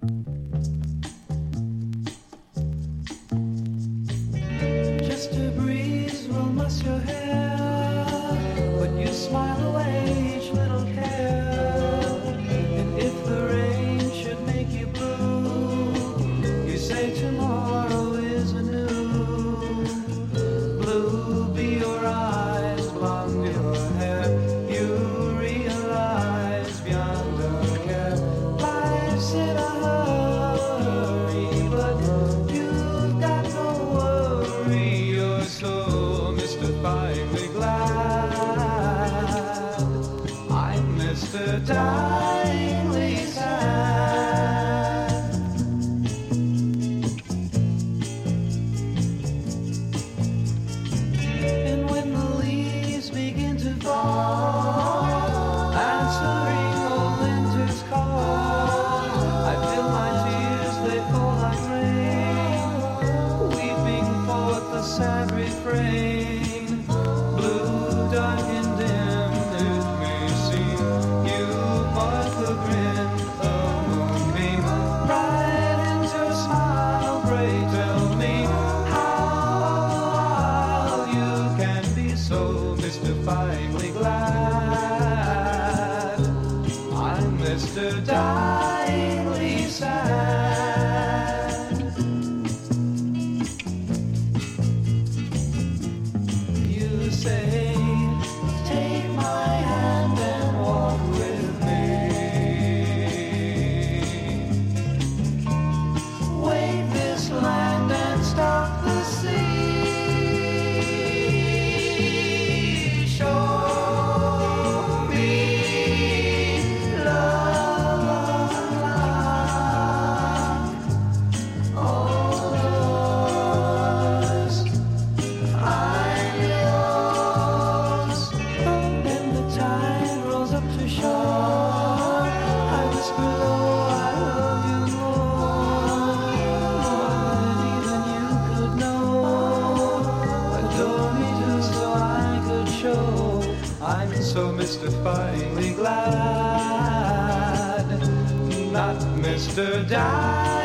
Just a breeze will muss your hair, but you smile away each little care. And if the rain should make you blue, you say tomorrow is anew. Blue be your eyes, blonde your hair. You realize beyond a care. Life's in a hurry, but you've got no worry. You're so mystifyingly glad. I'm Mr. Dyingly sad. And when the leaves begin to fall, answering old winter's call, I feel my tears, they fall like rain, weeping forth the sad refrain. Blue, dark and dim, it may seem, you mark the grin, the moonbeam, right into a smile. Pray tell me how you can be so mystifyingly glad. I'm Mr. Dyingly sad. You say, take my hand and walk with me. Wave this land and stop the sea. Show me love, all yours. I'm yours. Then the tide rolls up to shore. I whisper low, I love you more than even you could know. Adore me just so I could show I'm so mystifyingly glad. Not Mr.